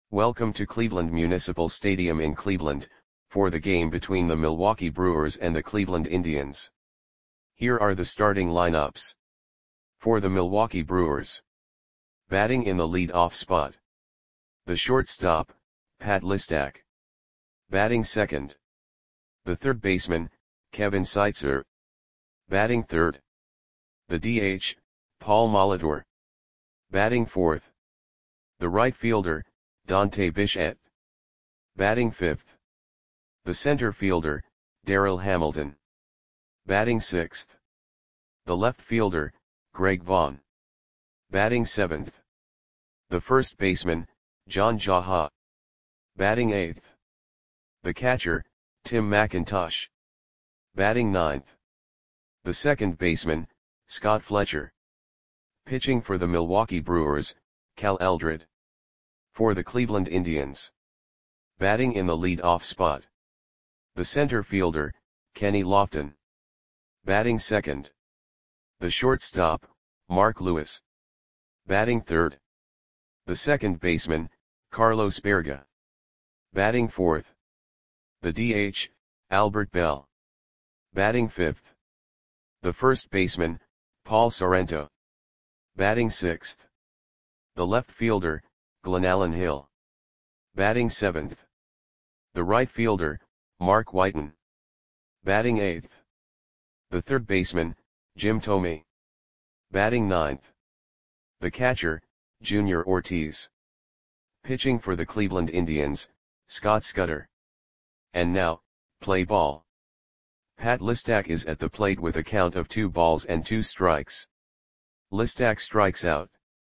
Welcome to Cleveland Municipal Stadium in Cleveland, for the game between the Milwaukee Brewers and the Cleveland Indians. Here are the starting lineups. For the Milwaukee Brewers. Batting in the lead-off spot. The shortstop, Pat Listak. Batting second. The third baseman, Kevin Seitzer. Batting third. The DH, Paul Molitor. Batting fourth. The right fielder, Dante Bichette. Batting fifth. The center fielder, Darryl Hamilton. Batting sixth. The left fielder, Greg Vaughn. Batting seventh. The first baseman, John Jaha. Batting eighth. The catcher, Tim McIntosh. Batting ninth. The second baseman, Scott Fletcher. Pitching for the Milwaukee Brewers, Cal Eldred. For the Cleveland Indians. Batting in the lead-off spot. The center fielder, Kenny Lofton. Batting second. The shortstop, Mark Lewis. Batting third. The second baseman, Carlos Berga. Batting fourth. The DH, Albert Bell. Batting fifth. The first baseman, Paul Sorrento. Batting sixth. The left fielder, Glenallen Hill. Batting seventh. The right fielder, Mark Whiten. Batting eighth. The third baseman, Jim Thome. Batting ninth. The catcher, Junior Ortiz. Pitching for the Cleveland Indians, Scott Scudder. And now, play ball. Pat Listak is at the plate with a count of 2 balls and 2 strikes. Listak strikes out.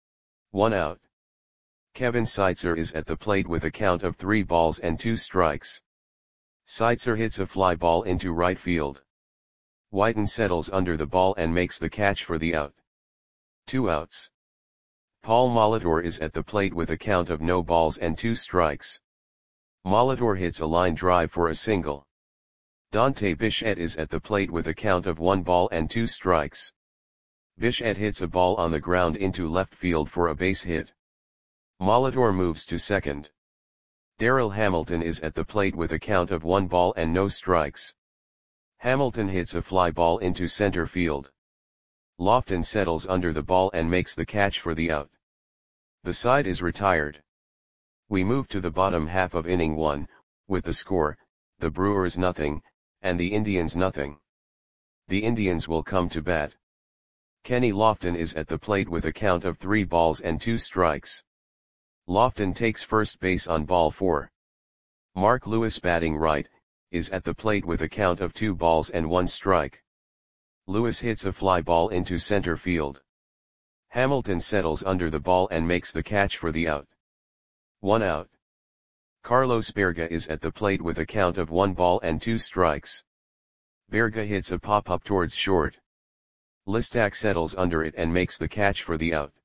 1 out. Kevin Seitzer is at the plate with a count of 3 balls and 2 strikes. Seitzer hits a fly ball into right field. Whiten settles under the ball and makes the catch for the out. 2 outs. Paul Molitor is at the plate with a count of no balls and 2 strikes. Molitor hits a line drive for a single. Dante Bichette is at the plate with a count of 1 ball and 2 strikes. Bichette hits a ball on the ground into left field for a base hit. Molitor moves to second. Darryl Hamilton is at the plate with a count of 1 ball and no strikes. Hamilton hits a fly ball into center field. Lofton settles under the ball and makes the catch for the out. The side is retired. We move to the bottom half of inning 1, with the score, the Brewers nothing, and the Indians nothing. The Indians will come to bat. Kenny Lofton is at the plate with a count of 3 balls and 2 strikes. Lofton takes first base on ball 4. Mark Lewis, batting right, is at the plate with a count of 2 balls and 1 strike. Lewis hits a fly ball into center field. Hamilton settles under the ball and makes the catch for the out. 1 out. Carlos Berga is at the plate with a count of 1 ball and 2 strikes. Berga hits a pop-up towards short. Listak settles under it and makes the catch for the out.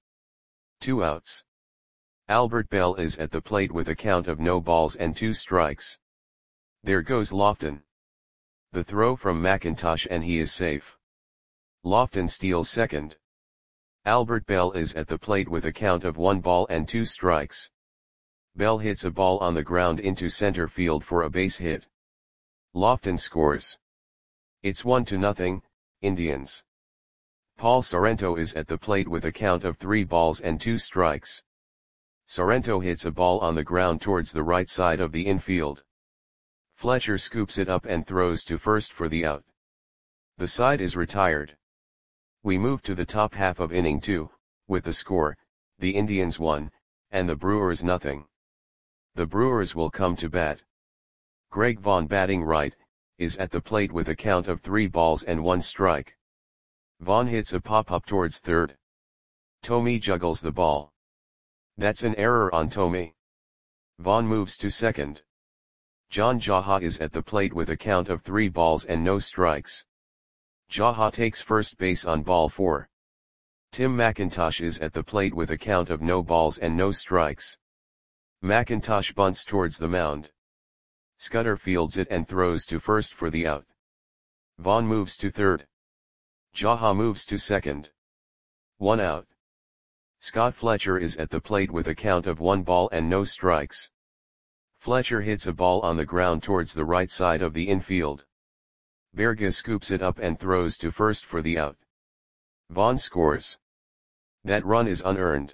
2 outs. Albert Bell is at the plate with a count of no balls and 2 strikes. There goes Lofton. The throw from McIntosh and he is safe. Lofton steals second. Albert Bell is at the plate with a count of 1 ball and 2 strikes. Bell hits a ball on the ground into center field for a base hit. Lofton scores. It's 1-0, Indians. Paul Sorrento is at the plate with a count of 3 balls and 2 strikes. Sorrento hits a ball on the ground towards the right side of the infield. Fletcher scoops it up and throws to first for the out. The side is retired. We move to the top half of inning 2, with the score, the Indians 1, and the Brewers nothing. The Brewers will come to bat. Greg Vaughn, batting right, is at the plate with a count of 3 balls and 1 strike. Vaughn hits a pop-up towards third. Thome juggles the ball. That's an error on Thome. Vaughn moves to second. John Jaha is at the plate with a count of 3 balls and no strikes. Jaha takes first base on ball 4. Tim McIntosh is at the plate with a count of no balls and no strikes. McIntosh bunts towards the mound. Scudder fields it and throws to first for the out. Vaughn moves to third. Jaha moves to second. 1 out. Scott Fletcher is at the plate with a count of 1 ball and no strikes. Fletcher hits a ball on the ground towards the right side of the infield. Berge scoops it up and throws to first for the out. Vaughn scores. That run is unearned.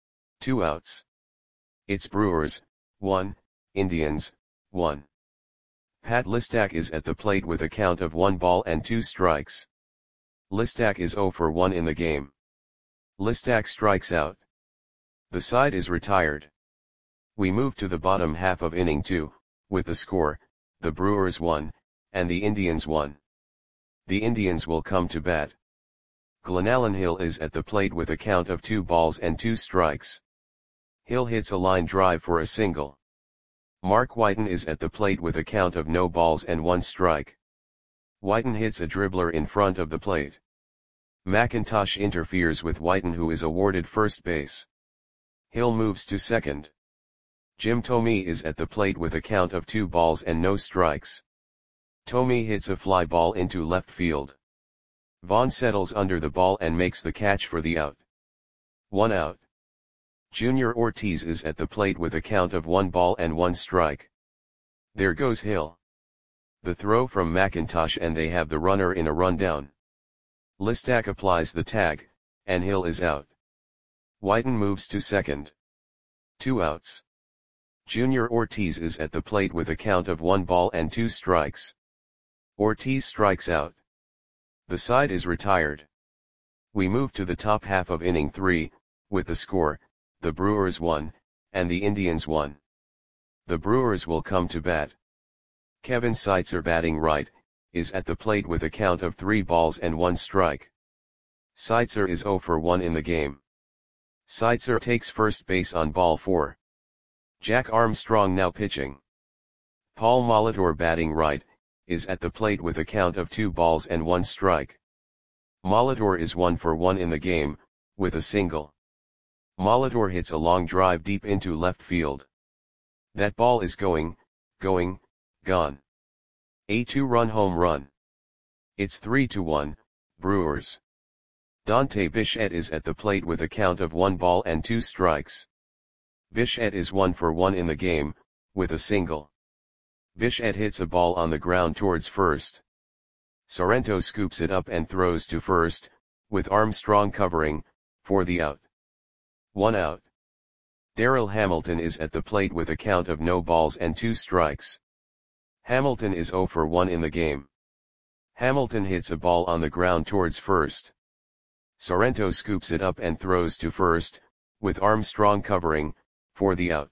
2 outs. It's Brewers, 1, Indians, 1. Pat Listak is at the plate with a count of 1 ball and 2 strikes. Listak is 0 for 1 in the game. Listak strikes out. The side is retired. We move to the bottom half of inning 2, with the score, the Brewers 1, and the Indians 1. The Indians will come to bat. Glenallen Hill is at the plate with a count of 2 balls and 2 strikes. Hill hits a line drive for a single. Mark Whiten is at the plate with a count of no balls and 1 strike. Whiten hits a dribbler in front of the plate. McIntosh interferes with Whiten, who is awarded first base. Hill moves to second. Jim Thome is at the plate with a count of 2 balls and no strikes. Thome hits a fly ball into left field. Vaughn settles under the ball and makes the catch for the out. 1 out. Junior Ortiz is at the plate with a count of 1 ball and 1 strike. There goes Hill. The throw from McIntosh, and they have the runner in a rundown. Listak applies the tag, and Hill is out. Whiten moves to second. 2 outs. Junior Ortiz is at the plate with a count of 1 ball and 2 strikes. Ortiz strikes out. The side is retired. We move to the top half of inning 3, with the score, the Brewers 1, and the Indians 1. The Brewers will come to bat. Kevin Seitzer, batting right, is at the plate with a count of 3 balls and 1 strike. Seitzer is 0 for 1 in the game. Seitzer takes first base on ball 4. Jack Armstrong now pitching. Paul Molitor, batting right, is at the plate with a count of 2 balls and 1 strike. Molitor is 1 for 1 in the game, with a single. Molitor hits a long drive deep into left field. That ball is going, gone. A 2-run home run. It's 3-1, Brewers. Dante Bichette is at the plate with a count of 1 ball and 2 strikes. Bichette is 1 for 1 in the game, with a single. Bichette hits a ball on the ground towards first. Sorrento scoops it up and throws to first, with Armstrong covering, for the out. 1 out. Darryl Hamilton is at the plate with a count of no balls and 2 strikes. Hamilton is 0 for 1 in the game. Hamilton hits a ball on the ground towards first. Sorrento scoops it up and throws to first, with Armstrong covering, for the out.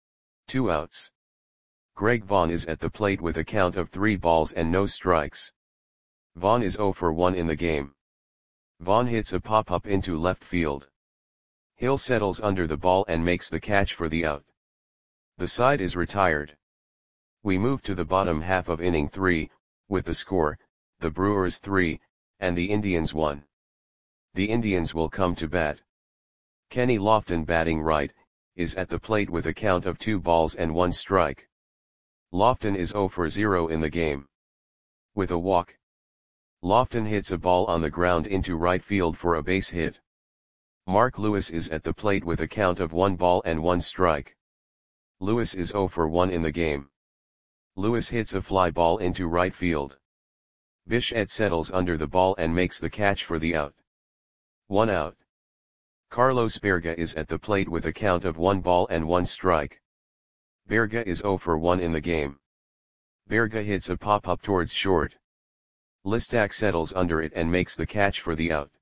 2 outs. Greg Vaughn is at the plate with a count of 3 balls and no strikes. Vaughn is 0 for 1 in the game. Vaughn hits a pop-up into left field. Hill settles under the ball and makes the catch for the out. The side is retired. We move to the bottom half of inning 3, with the score, the Brewers 3, and the Indians 1. The Indians will come to bat. Kenny Lofton, batting right, is at the plate with a count of 2 balls and 1 strike. Lofton is 0 for 0 in the game. With a walk. Lofton hits a ball on the ground into right field for a base hit. Mark Lewis is at the plate with a count of 1 ball and 1 strike. Lewis is 0 for 1 in the game. Lewis hits a fly ball into right field. Bichette settles under the ball and makes the catch for the out. 1 out. Carlos Berga is at the plate with a count of 1 ball and 1 strike. Berga is 0 for 1 in the game. Berga hits a pop-up towards short. Listak settles under it and makes the catch for the out.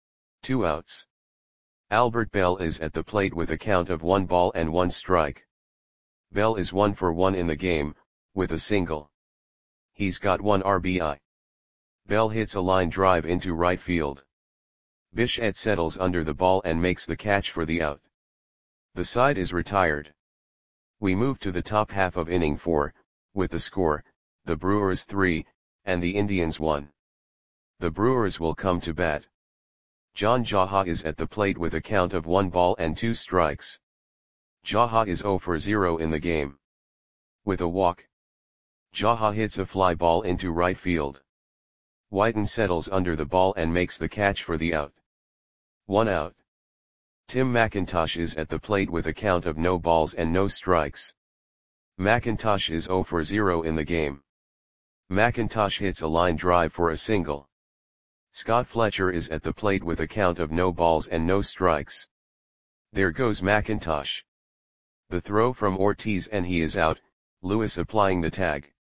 2 outs. Albert Bell is at the plate with a count of 1 ball and 1 strike. Bell is 1 for 1 in the game, with a single. He's got 1 RBI. Bell hits a line drive into right field. Bichette settles under the ball and makes the catch for the out. The side is retired. We move to the top half of inning 4, with the score, the Brewers 3, and the Indians 1. The Brewers will come to bat. John Jaha is at the plate with a count of 1 ball and 2 strikes. Jaha is 0 for 0 in the game. With a walk. Jaha hits a fly ball into right field. Whiten settles under the ball and makes the catch for the out. 1 out. Tim McIntosh is at the plate with a count of no balls and no strikes. McIntosh is 0 for 0 in the game. McIntosh hits a line drive for a single. Scott Fletcher is at the plate with a count of no balls and no strikes. There goes McIntosh. The throw from Ortiz and he is out, Lewis applying the tag.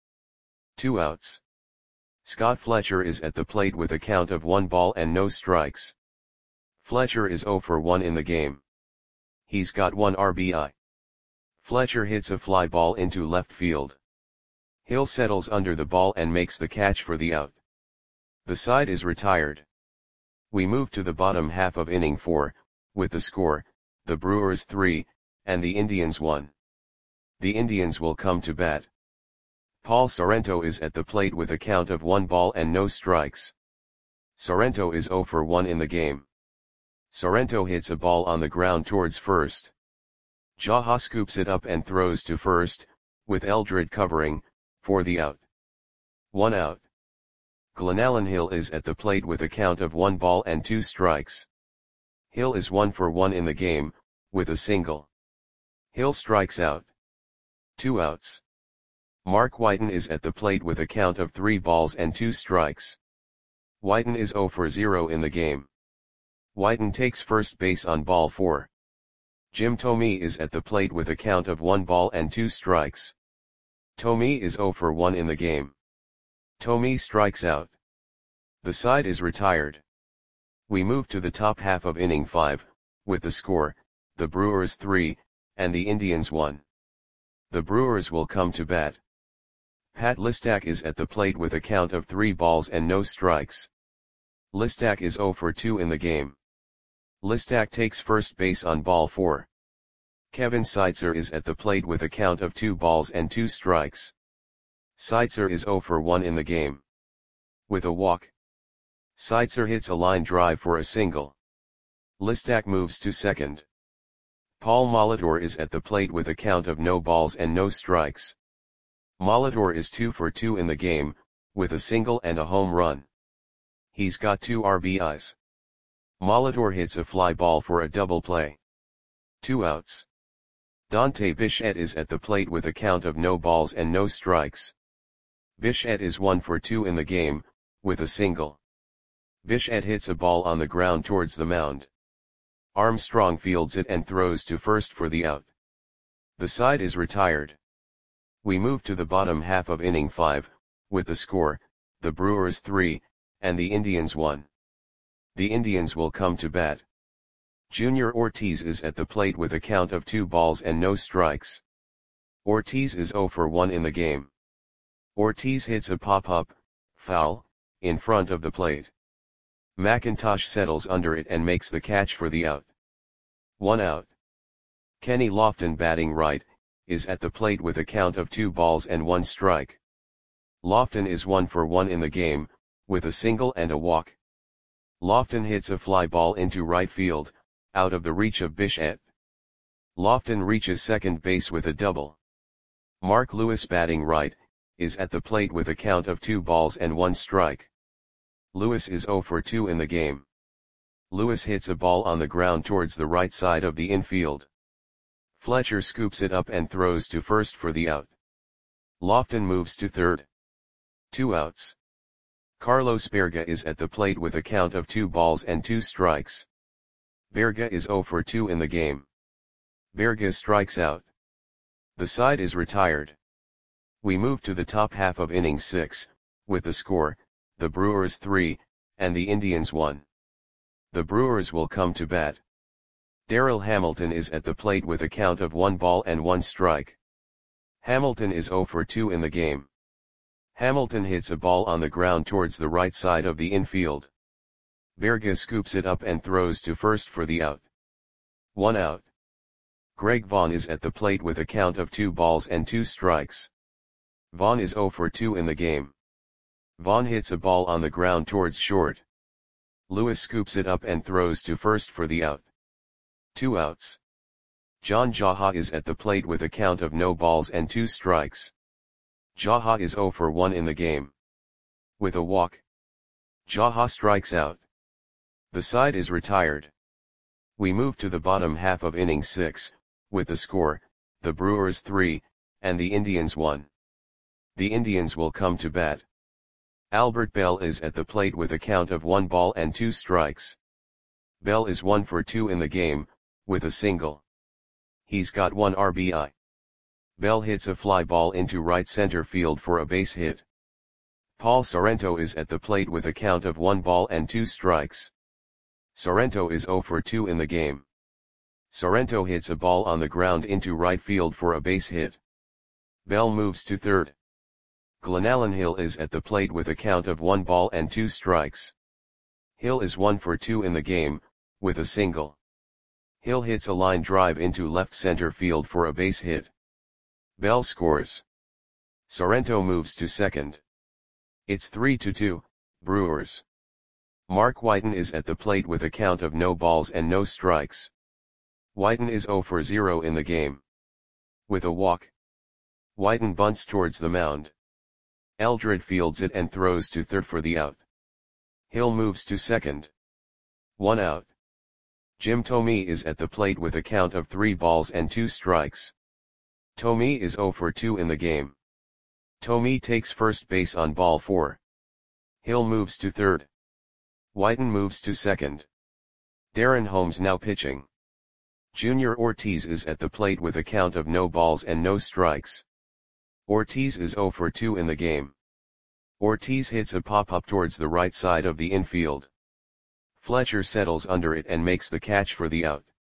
2 outs. Scott Fletcher is at the plate with a count of 1 ball and no strikes. Fletcher is 0 for 1 in the game. He's got 1 RBI. Fletcher hits a fly ball into left field. Hill settles under the ball and makes the catch for the out. The side is retired. We move to the bottom half of inning 4, with the score, the Brewers 3, and the Indians 1. The Indians will come to bat. Paul Sorrento is at the plate with a count of 1 ball and no strikes. Sorrento is 0 for 1 in the game. Sorrento hits a ball on the ground towards first. Jaha scoops it up and throws to first, with Eldred covering, for the out. 1 out. Glenallen Hill is at the plate with a count of 1 ball and 2 strikes. Hill is 1 for 1 in the game, with a single. Hill strikes out. 2 outs. Mark Whiten is at the plate with a count of 3 balls and 2 strikes. Whiten is 0 for 0 in the game. Whiten takes first base on ball 4. Jim Thome is at the plate with a count of 1 ball and 2 strikes. Thome is 0 for 1 in the game. Thome strikes out. The side is retired. We move to the top half of inning 5, with the score, the Brewers 3, and the Indians 1. The Brewers will come to bat. Pat Listak is at the plate with a count of 3 balls and no strikes. Listak is 0 for 2 in the game. Listak takes first base on ball 4. Kevin Seitzer is at the plate with a count of 2 balls and 2 strikes. Seitzer is 0 for 1 in the game. With a walk. Seitzer hits a line drive for a single. Listak moves to second. Paul Molitor is at the plate with a count of no balls and no strikes. Molitor is 2 for 2 in the game, with a single and a home run. He's got 2 RBIs. Molitor hits a fly ball for a double play. 2 outs. Dante Bichette is at the plate with a count of no balls and no strikes. Bichette is 1 for 2 in the game, with a single. Bichette hits a ball on the ground towards the mound. Armstrong fields it and throws to first for the out. The side is retired. We move to the bottom half of inning 5, with the score, the Brewers 3, and the Indians 1. The Indians will come to bat. Junior Ortiz is at the plate with a count of 2 balls and no strikes. Ortiz is 0 for 1 in the game. Ortiz hits a pop-up, foul, in front of the plate. McIntosh settles under it and makes the catch for the out. 1 out. Kenny Lofton, batting right, is at the plate with a count of 2 balls and 1 strike. Lofton is 1 for 1 in the game, with a single and a walk. Lofton hits a fly ball into right field, out of the reach of Bichette. Lofton reaches second base with a double. Mark Lewis, batting right, is at the plate with a count of 2 balls and 1 strike. Lewis is 0 for 2 in the game. Lewis hits a ball on the ground towards the right side of the infield. Fletcher scoops it up and throws to first for the out. Lofton moves to third. 2 outs. Carlos Berga is at the plate with a count of 2 balls and 2 strikes. Berga is 0 for 2 in the game. Berga strikes out. The side is retired. We move to the top half of inning 6, with the score, the Brewers 3, and the Indians 1. The Brewers will come to bat. Darryl Hamilton is at the plate with a count of 1 ball and 1 strike. Hamilton is 0 for 2 in the game. Hamilton hits a ball on the ground towards the right side of the infield. Berga scoops it up and throws to first for the out. 1 out. Greg Vaughn is at the plate with a count of 2 balls and 2 strikes. Vaughn is 0 for 2 in the game. Vaughn hits a ball on the ground towards short. Lewis scoops it up and throws to first for the out. 2 outs. John Jaha is at the plate with a count of no balls and 2 strikes. Jaha is 0 for 1 in the game. With a walk. Jaha strikes out. The side is retired. We move to the bottom half of inning 6, with the score, the Brewers 3, and the Indians 1. The Indians will come to bat. Albert Bell is at the plate with a count of 1 ball and 2 strikes. Bell is 1 for 2 in the game, with a single. He's got 1 RBI. Bell hits a fly ball into right center field for a base hit. Paul Sorrento is at the plate with a count of 1 ball and 2 strikes. Sorrento is 0 for 2 in the game. Sorrento hits a ball on the ground into right field for a base hit. Bell moves to third. Glenallen Hill is at the plate with a count of 1 ball and 2 strikes. Hill is 1 for 2 in the game, with a single. Hill hits a line drive into left center field for a base hit. Bell scores. Sorrento moves to second. It's 3-2, Brewers. Mark Whiten is at the plate with a count of no balls and no strikes. Whiten is 0 for 0 in the game. With a walk. Whiten bunts towards the mound. Eldred fields it and throws to third for the out. Hill moves to second. 1 out. Jim Thome is at the plate with a count of 3 balls and 2 strikes. Thome is 0 for 2 in the game. Thome takes first base on ball 4. Hill moves to third. Whiten moves to second. Darren Holmes now pitching. Junior Ortiz is at the plate with a count of no balls and no strikes. Ortiz is 0 for 2 in the game. Ortiz hits a pop-up towards the right side of the infield. Fletcher settles under it and makes the catch for the out.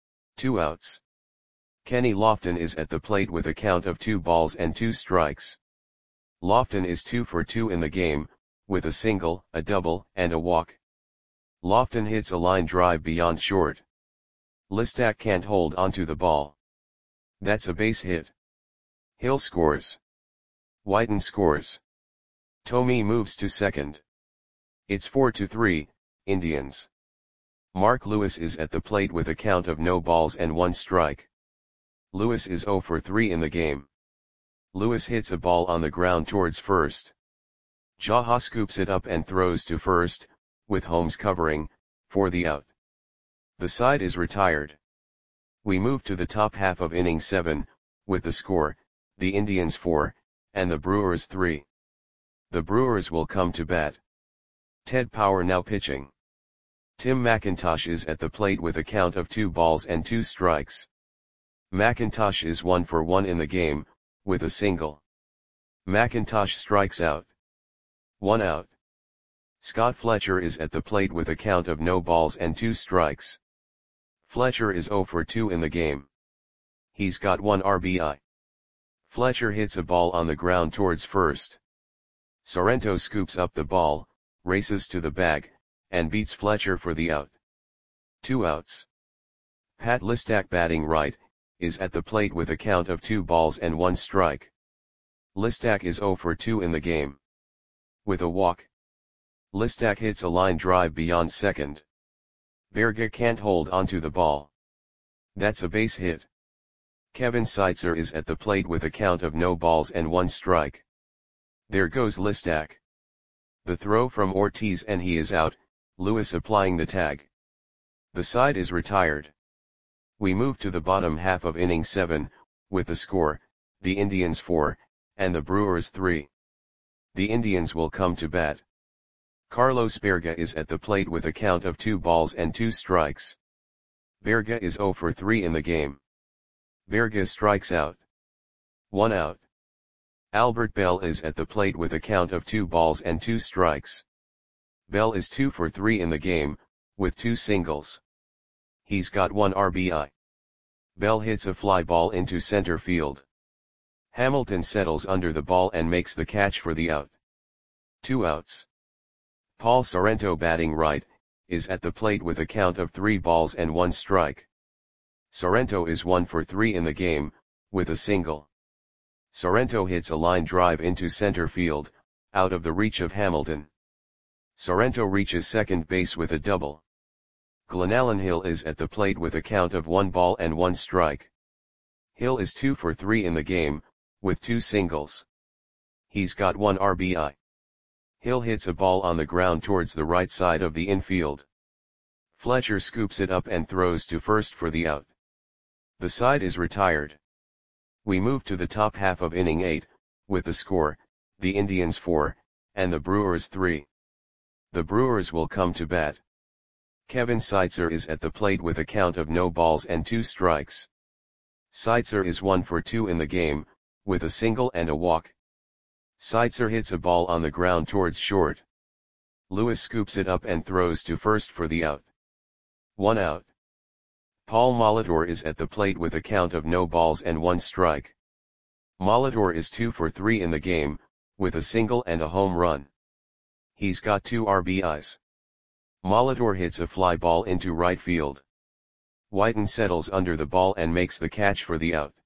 2 outs. Kenny Lofton is at the plate with a count of 2 balls and 2 strikes. Lofton is 2 for 2 in the game, with a single, a double, and a walk. Lofton hits a line drive beyond short. Listak can't hold onto the ball. That's a base hit. Hill scores. Whiten scores. Thome moves to second. It's 4-3, Indians. Mark Lewis is at the plate with a count of no balls and 1 strike. Lewis is 0 for 3 in the game. Lewis hits a ball on the ground towards first. Jaha scoops it up and throws to first, with Holmes covering, for the out. The side is retired. We move to the top half of inning 7, with the score, the Indians 4, and the Brewers 3. The Brewers will come to bat. Ted Power now pitching. Tim McIntosh is at the plate with a count of 2 balls and 2 strikes. McIntosh is 1 for 1 in the game, with a single. McIntosh strikes out. 1 out. Scott Fletcher is at the plate with a count of no balls and 2 strikes. Fletcher is 0 for 2 in the game. He's got 1 RBI. Fletcher hits a ball on the ground towards first. Sorrento scoops up the ball, races to the bag, and beats Fletcher for the out. 2 outs. Pat Listak batting right, is at the plate with a count of 2 balls and 1 strike. Listak is 0 for 2 in the game. With a walk. Listak hits a line drive beyond second. Berga can't hold onto the ball. That's a base hit. Kevin Seitzer is at the plate with a count of no balls and 1 strike. There goes Listak. The throw from Ortiz and he is out, Lewis applying the tag. The side is retired. We move to the bottom half of inning 7, with the score, the Indians 4, and the Brewers 3. The Indians will come to bat. Carlos Berga is at the plate with a count of 2 balls and 2 strikes. Berga is 0 for 3 in the game. Berga strikes out. 1 out. Albert Bell is at the plate with a count of 2 balls and 2 strikes. Bell is 2 for 3 in the game, with 2 singles. He's got 1 RBI. Bell hits a fly ball into center field. Hamilton settles under the ball and makes the catch for the out. 2 outs. Paul Sorrento batting right, is at the plate with a count of 3 balls and 1 strike. Sorrento is 1 for 3 in the game, with a single. Sorrento hits a line drive into center field, out of the reach of Hamilton. Sorrento reaches second base with a double. Glenallen Hill is at the plate with a count of 1 ball and 1 strike. Hill is 2 for 3 in the game, with 2 singles. He's got 1 RBI. Hill hits a ball on the ground towards the right side of the infield. Fletcher scoops it up and throws to first for the out. The side is retired. We move to the top half of inning 8, with the score, the Indians 4, and the Brewers 3. The Brewers will come to bat. Kevin Seitzer is at the plate with a count of no balls and 2 strikes. Seitzer is 1 for 2 in the game, with a single and a walk. Seitzer hits a ball on the ground towards short. Lewis scoops it up and throws to first for the out. 1 out. Paul Molitor is at the plate with a count of no balls and 1 strike. Molitor is 2 for 3 in the game, with a single and a home run. He's got 2 RBIs. Molitor hits a fly ball into right field. Whiten settles under the ball and makes the catch for the out.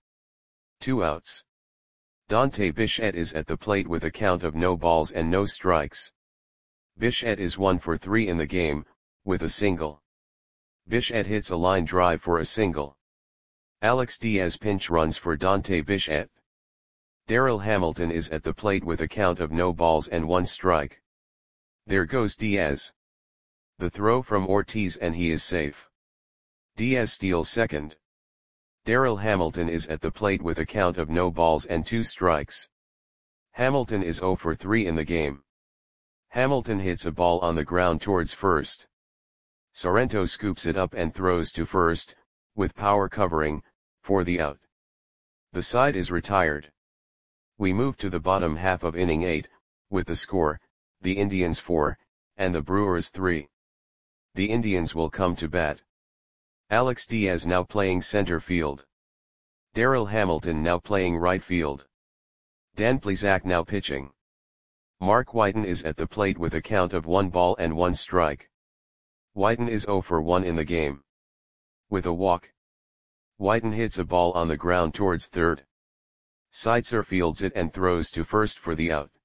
2 outs. Dante Bichette is at the plate with a count of no balls and no strikes. Bichette is 1 for 3 in the game, with a single. Bichette hits a line drive for a single. Alex Diaz pinch runs for Dante Bichette. Darryl Hamilton is at the plate with a count of no balls and 1 strike. There goes Diaz. The throw from Ortiz and he is safe. Diaz steals second. Darryl Hamilton is at the plate with a count of no balls and 2 strikes. Hamilton is 0 for 3 in the game. Hamilton hits a ball on the ground towards first. Sorrento scoops it up and throws to first, with power covering, for the out. The side is retired. We move to the bottom half of inning 8, with the score, the Indians 4, and the Brewers 3. The Indians will come to bat. Alex Diaz now playing center field. Darryl Hamilton now playing right field. Dan Plesac now pitching. Mark Whiten is at the plate with a count of 1 ball and 1 strike. Whiten is 0 for 1 in the game. With a walk. Whiten hits a ball on the ground towards third. Seitzer fields it and throws to first for the out.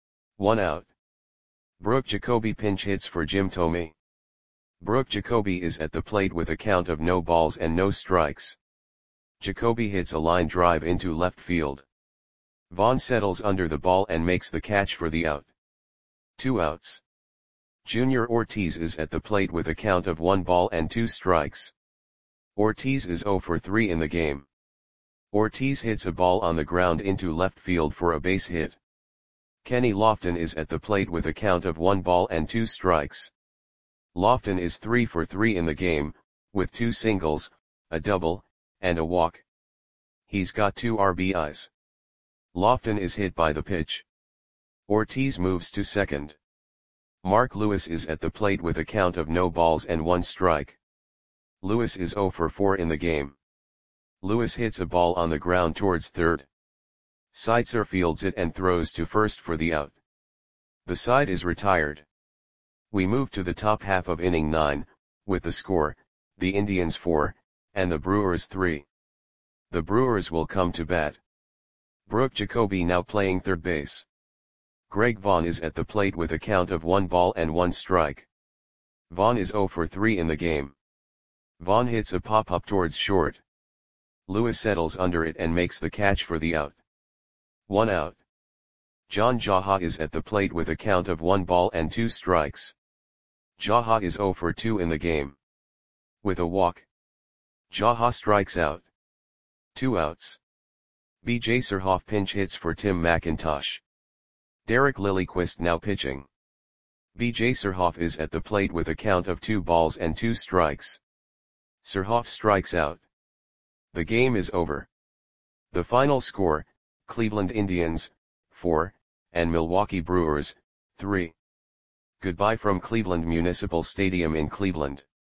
1 out. Brooke Jacoby pinch hits for Jim Thome. Brooke Jacoby is at the plate with a count of no balls and no strikes. Jacoby hits a line drive into left field. Vaughn settles under the ball and makes the catch for the out. 2 outs. Junior Ortiz is at the plate with a count of 1 ball and 2 strikes. Ortiz is 0 for 3 in the game. Ortiz hits a ball on the ground into left field for a base hit. Kenny Lofton is at the plate with a count of 1 ball and 2 strikes. Lofton is 3 for 3 in the game, with 2 singles, a double, and a walk. He's got 2 RBIs. Lofton is hit by the pitch. Ortiz moves to second. Mark Lewis is at the plate with a count of no balls and 1 strike. Lewis is 0 for 4 in the game. Lewis hits a ball on the ground towards third. Seitzer fields it and throws to first for the out. The side is retired. We move to the top half of inning 9, with the score, the Indians 4, and the Brewers 3. The Brewers will come to bat. Brooke Jacoby now playing third base. Greg Vaughn is at the plate with a count of 1 ball and 1 strike. Vaughn is 0 for 3 in the game. Vaughn hits a pop-up towards short. Lewis settles under it and makes the catch for the out. 1 out. John Jaha is at the plate with a count of 1 ball and 2 strikes. Jaha is 0 for 2 in the game. With a walk. Jaha strikes out. 2 outs. B.J. Surhoff pinch hits for Tim McIntosh. Derek Lilliquist now pitching. B.J. Surhoff is at the plate with a count of 2 balls and 2 strikes. Surhoff strikes out. The game is over. The final score, Cleveland Indians, 4, and Milwaukee Brewers, 3. Goodbye from Cleveland Municipal Stadium in Cleveland.